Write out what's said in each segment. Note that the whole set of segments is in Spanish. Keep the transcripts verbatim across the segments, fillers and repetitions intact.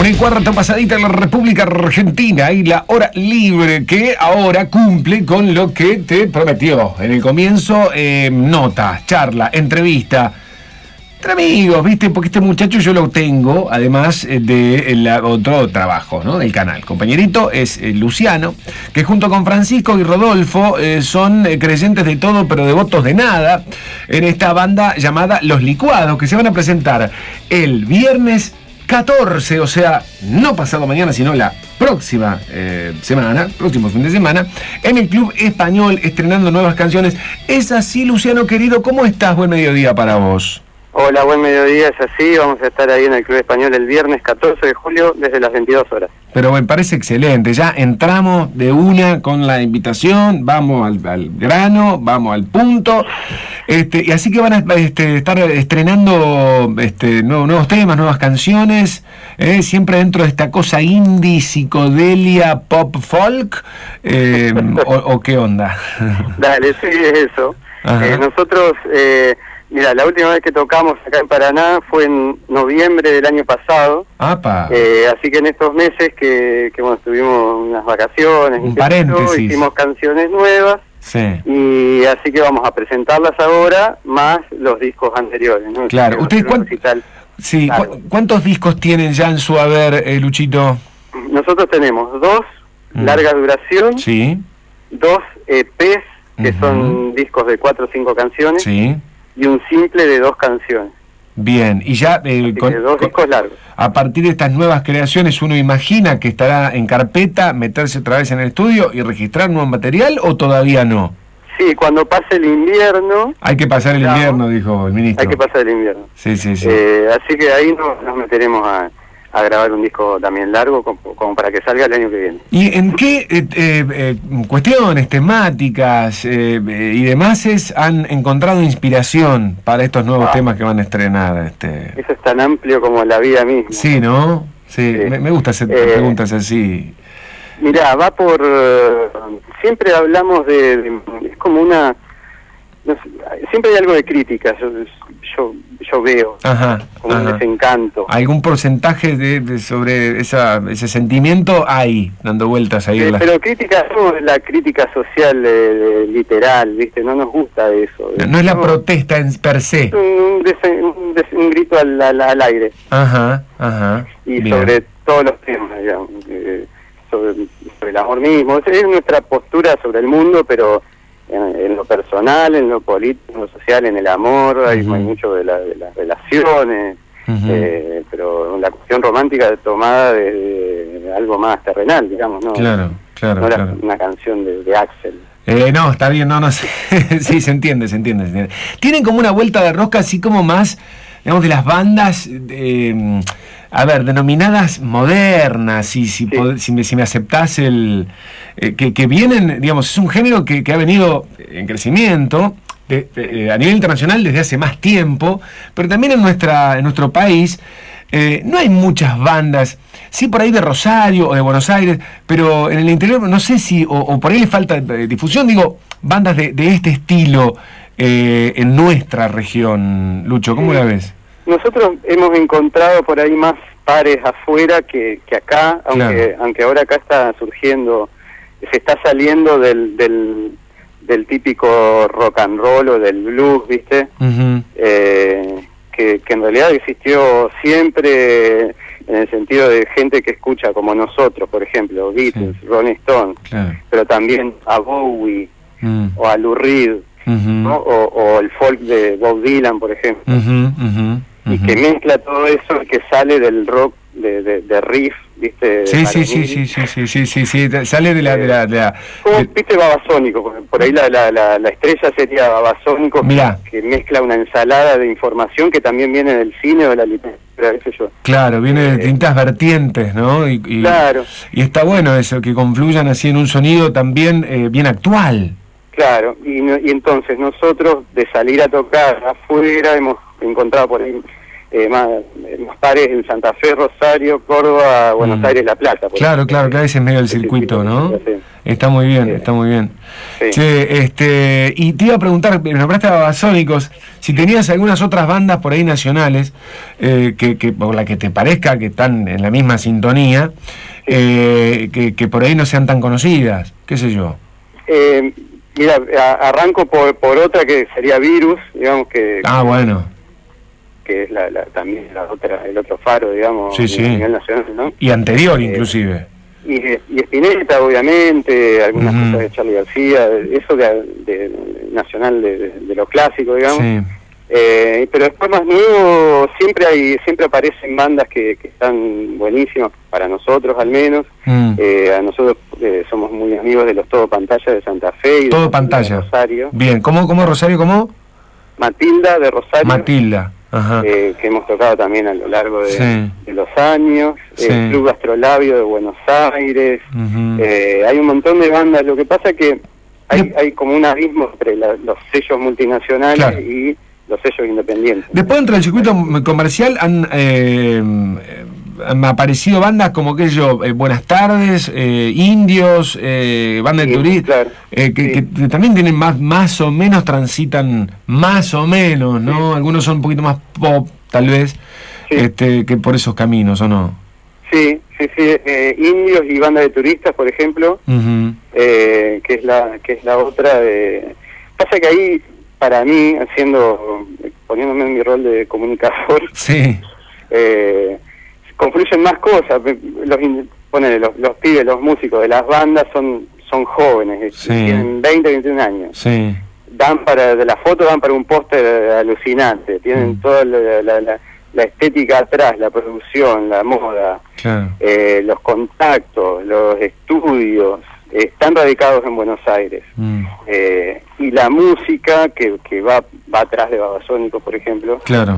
Una y cuarto pasadita en la República Argentina y la hora libre que ahora cumple con lo que te prometió. En el comienzo, eh, nota, charla, entrevista. Entre amigos, ¿viste? Porque este muchacho yo lo tengo, además de el, otro trabajo, ¿no? Del canal. Compañerito es eh, Luciano, que junto con Francisco y Rodolfo eh, son eh, creyentes de todo, pero devotos de nada, en esta banda llamada Los Licuados, que se van a presentar el viernes catorce, o sea, no pasado mañana, sino la próxima eh, semana, próximo fin de semana, en el Club Español, estrenando nuevas canciones. Es así, Luciano querido, ¿cómo estás? Buen mediodía para vos. Hola, buen mediodía, es así, vamos a estar ahí en el Club Español el viernes catorce de julio desde las veintidós horas. Pero me parece excelente, ya entramos de una con la invitación, vamos al, al grano, vamos al punto, este, y así que van a este, estar estrenando este, nuevos, nuevos temas, nuevas canciones, eh, siempre dentro de esta cosa indie, psicodelia, pop, folk, eh, o, o qué onda. Dale, sí, es eso. Eh, nosotros... Eh, Mira, la última vez que tocamos acá en Paraná fue en noviembre del año pasado. ¡Apa! Eh, así que en estos meses que, que bueno, tuvimos unas vacaciones, un paréntesis, hicimos canciones nuevas. Sí. Y así que vamos a presentarlas ahora, más los discos anteriores, ¿no? Claro. ¿Ustedes cuán... sí, claro. ¿cu cuántos discos tienen ya en su haber, eh, Luchito? Nosotros tenemos dos, mm. larga duración, sí. dos E Pes, que uh-huh. son discos de cuatro o cinco canciones. Sí. Y un simple de dos canciones. Bien, y ya eh, con, dos con, discos largos. A partir de estas nuevas creaciones, ¿uno imagina que estará en carpeta, meterse otra vez en el estudio y registrar nuevo material o todavía no? Sí, cuando pase el invierno... Hay que pasar el invierno, dijo el ministro. Hay que pasar el invierno. Sí, sí, sí. Eh, así que ahí nos, nos meteremos a... a grabar un disco también largo como, como para que salga el año que viene. ¿Y en qué eh, eh, cuestiones, temáticas eh, eh, y demás es, han encontrado inspiración para estos nuevos ah. temas que van a estrenar? Este... Eso es tan amplio como la vida misma. Sí, ¿no? Sí, sí. Me, me gusta hacer eh, preguntas así. Mirá, va por... Uh, siempre hablamos de, de... Es como una... No sé, siempre hay algo de crítica, yo, yo, yo veo, ajá, como ajá. un desencanto. ¿Algún porcentaje de, de sobre esa, ese sentimiento hay, dando vueltas ahí? Eh, la... Pero crítica no es la crítica social eh, de, literal, ¿viste? No nos gusta eso. No, no es la no, protesta en per se. Es un, desen, un, des, un grito al, al, al aire. Ajá, ajá. Y bien. Sobre todos los temas, digamos, eh, sobre, sobre el amor mismo. Esa es nuestra postura sobre el mundo, pero... En, en lo personal, en lo político, en lo social, en el amor, uh-huh. hay, hay mucho de, la, de las relaciones, uh-huh. eh, pero la cuestión romántica tomada de, de algo más terrenal, digamos, ¿no? Claro, claro, no claro. Una canción de, de Axel. Eh, no, está bien, no, no sé. Sí, se entiende, se entiende, se entiende. Tienen como una vuelta de rosca así como más, digamos, de las bandas... Eh, a ver, denominadas modernas, si, si, sí. pod, si, me, si me aceptás el... Eh, que, que vienen, digamos, es un género que, que ha venido en crecimiento de, de, a nivel internacional desde hace más tiempo, pero también en, nuestra, en nuestro país eh, no hay muchas bandas, sí por ahí de Rosario o de Buenos Aires, pero en el interior no sé si, o, o por ahí le falta difusión, digo, bandas de, de este estilo eh, en nuestra región. Lucho, ¿cómo sí. la ves? Nosotros hemos encontrado por ahí más pares afuera que, que acá, aunque claro. aunque ahora acá está surgiendo, se está saliendo del, del, del típico rock and roll o del blues, ¿viste? Uh-huh. eh, que, que en realidad existió siempre en el sentido de gente que escucha como nosotros, por ejemplo, Beatles, sí. Rolling Stone, claro. pero también a Bowie uh-huh. o a Lou Reed, uh-huh. ¿no? o, o el folk de Bob Dylan, por ejemplo. Uh-huh. Uh-huh. Y uh-huh. que mezcla todo eso que sale del rock de, de, de riff, ¿viste? Sí, sí, sí, sí, sí, sí, sí, sí, sí, sale de la... De la, de la ¿Cómo, de... viste Babasónico? Por ahí la, la, la, la estrella sería Babasónico, que, que mezcla una ensalada de información que también viene del cine o de la literatura, qué sé yo. Claro, viene de distintas eh, vertientes, ¿no? Y, y, claro. Y está bueno eso, que confluyan así en un sonido también eh, bien actual. Claro, y, y entonces nosotros de salir a tocar afuera hemos encontrado por ahí eh, más, más pares en Santa Fe, Rosario, Córdoba, Buenos mm. Aires, La Plata. Claro, claro, que a veces es medio del circuito, ¿no? Sí. Está muy bien, sí. está muy bien. Sí. Che, este, y te iba a preguntar, me nombraste a Babasónicos, si tenías algunas otras bandas por ahí nacionales, eh, que, que por la que te parezca que están en la misma sintonía, sí. eh, que, que por ahí no sean tan conocidas, qué sé yo. Eh, mira, arranco por, por otra que sería Virus, digamos que... Ah, que, bueno. Que es la, la, también la otra, el otro faro, digamos, sí, sí. a nivel nacional, ¿no? Y anterior, eh, inclusive. Y, y Spinetta, obviamente, algunas uh-huh. cosas de Charly García, eso de, de, de nacional de, de, de lo clásico, digamos. Sí. Eh, pero después más nuevo, siempre hay siempre aparecen bandas que, que están buenísimas, para nosotros al menos. Mm. Eh, a nosotros eh, somos muy amigos de los Todo Pantalla de Santa Fe y Todo de Pantalla. Rosario. Bien, ¿cómo, cómo Rosario, cómo? Matilda de Rosario. Matilda. Ajá. Eh, que hemos tocado también a lo largo de, sí. de los años, sí. el Club Gastrolabio de Buenos Aires, uh-huh. eh, hay un montón de bandas, lo que pasa es que hay, hay como un abismo entre la, los sellos multinacionales claro. y los sellos independientes. Después dentro del circuito comercial han, eh, han aparecido bandas como que yo, eh, Buenas Tardes, eh, Indios, eh, Banda sí, de Turistas, claro. eh, que, sí. que, que también tienen más más o menos, transitan más o menos, ¿no? Sí. Algunos son un poquito más pop, tal vez, sí. este, que por esos caminos, ¿o no? Sí, sí, sí. Eh, Indios y Banda de Turistas, por ejemplo, uh-huh. eh, que es la que es la otra. De... Pasa que ahí, para mí, haciendo, poniéndome en mi rol de comunicador, sí. eh, confluyen más cosas. Los, ponele, los, los pibes, los músicos de las bandas son son jóvenes, sí. tienen veinte, veintiún años. Sí. Dan para, de la foto dan para un póster alucinante, tienen mm. toda la, la, la, la estética atrás, la producción, la moda, claro. eh, los contactos, los estudios, eh, están radicados en Buenos Aires. Mm. Eh, y la música que, que va, va atrás de Babasónicos, por ejemplo, claro.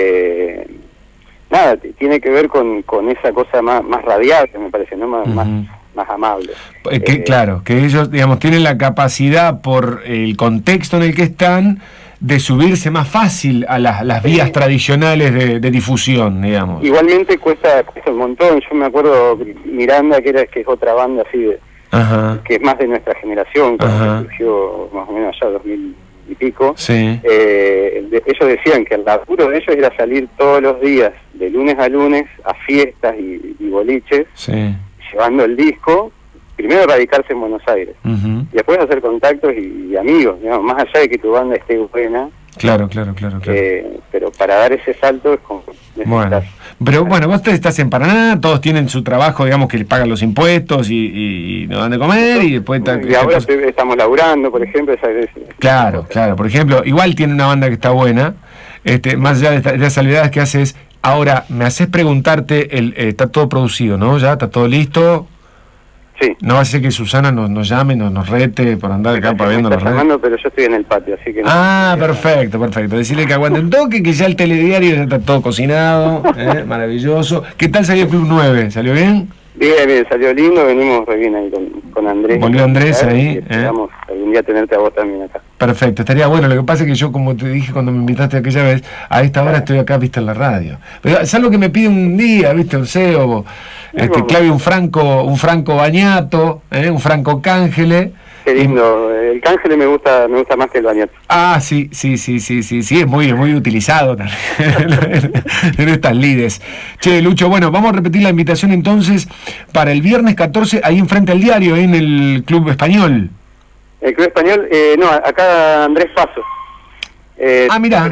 eh, nada, tiene que ver con, con esa cosa más, más radiante, me parece, ¿no? Más, uh-huh. más, más amable. Que, eh, claro, que ellos, digamos, tienen la capacidad, por el contexto en el que están, de subirse más fácil a las, las vías sí. tradicionales de, de difusión, digamos. Igualmente cuesta, cuesta un montón. Yo me acuerdo Miranda, que era que es otra banda así, de, Ajá. que es más de nuestra generación, cuando surgió más o menos allá dos mil y pico. Sí. Eh, de, ellos decían que el laburo de ellos era salir todos los días, de lunes a lunes, a fiestas y, y boliches, sí. llevando el disco, primero radicarse en Buenos Aires, uh-huh. y después hacer contactos y, y amigos, digamos, más allá de que tu banda esté buena. Claro, claro, claro, claro. Eh, pero para dar ese salto es como... Bueno, pero bueno, vos estás en Paraná, todos tienen su trabajo, digamos, que les pagan los impuestos y, y, y no dan de comer y después... Y ahora pues, estamos laburando, por ejemplo. Esa, esa, claro, esa claro, por ejemplo, igual tiene una banda que está buena, este, más allá de, esta, de las salvedades que haces. Ahora, me haces preguntarte, el, eh, está todo producido, ¿no? ¿Ya está todo listo? Sí. No va a ser que Susana nos, nos llame, nos, nos rete por andar acá para viendo las redes. Pero yo estoy en el patio, así que... No ah, perfecto, perfecto. Decirle que aguante un toque, que ya el telediario ya está todo cocinado, ¿eh? Maravilloso. ¿Qué tal salió Club nueve? ¿Salió bien? Bien, bien, salió lindo, venimos re bien ahí con, con Andrés. Volvió Andrés ahí. Esperamos ¿eh? algún día tenerte a vos también acá. Perfecto, estaría bueno. Lo que pasa es que yo, como te dije cuando me invitaste aquella vez, a esta hora estoy acá, viste, en la radio. Pero es algo que me pide un día, viste, un C E O, este, clave un Franco, un Franco Bañato, ¿eh? un Franco Cángele. Qué lindo, el Cángele me gusta, me gusta más que el Bañato. Ah, sí, sí, sí, sí, sí, sí, es muy, muy utilizado también en estas lides. Che, Lucho, bueno, vamos a repetir la invitación entonces para el viernes catorce, ahí enfrente al diario, en el Club Español. El Club Español, eh, no, acá Andrés Paso. Eh, ah, mira.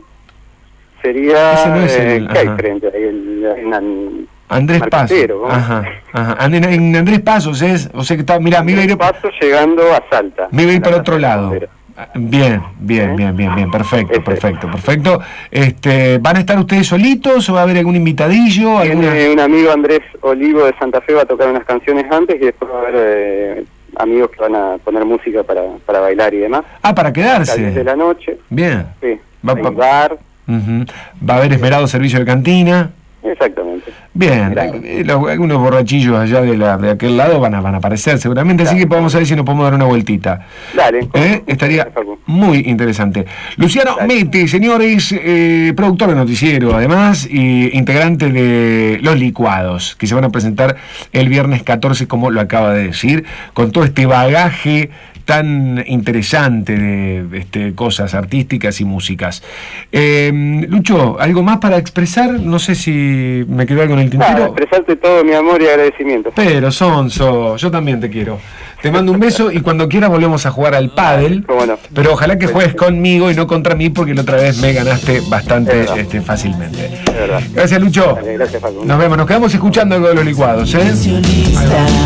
Sería... Ese no es el... Eh, ¿qué hay frente? Ahí el, en, en, Andrés Paso. Ajá, ajá. And, en Andrés Pasos es, o sea que está, mira, me iba a ir Paso llegando a Salta. Me iba a ir para otro lado. Bien, bien, bien, bien, bien, perfecto, Ese. perfecto, perfecto. Este, ¿van a estar ustedes solitos o va a haber algún invitadillo? Tiene alguna... un amigo Andrés Olivo de Santa Fe, va a tocar unas canciones antes y después va a haber eh, amigos que van a poner música para, para bailar y demás. Ah, para quedarse. Desde la noche. Bien. Sí. Va, va, bar. Uh-huh. Va a haber esperado servicio de cantina. Exactamente. Bien, eh, los- algunos borrachillos allá de, la, de aquel lado van a, van a aparecer seguramente, así que podemos ver si nos podemos dar una vueltita. Dale. ¿Eh? Estaría Facu. muy interesante. Luciano Dale. Mete, señores, eh, productor de noticiero, además, y integrante de Los Licuados, que se van a presentar el viernes catorce, como lo acaba de decir, con todo este bagaje tan interesante de este, cosas artísticas y músicas. Eh, Lucho, ¿algo más para expresar? No sé si me quedó algo en el Nada, tintero. expresarte todo mi amor y agradecimiento. Pero, Sonso, yo también te quiero. Te mando un beso y cuando quieras volvemos a jugar al pádel. Cómo no. Pero ojalá que juegues conmigo y no contra mí, porque la otra vez me ganaste bastante Es verdad. este, fácilmente. Es verdad. Gracias, Lucho. Dale, gracias, Facu. Nos vemos, nos quedamos escuchando algo de Los Licuados, ¿eh? Cancionista.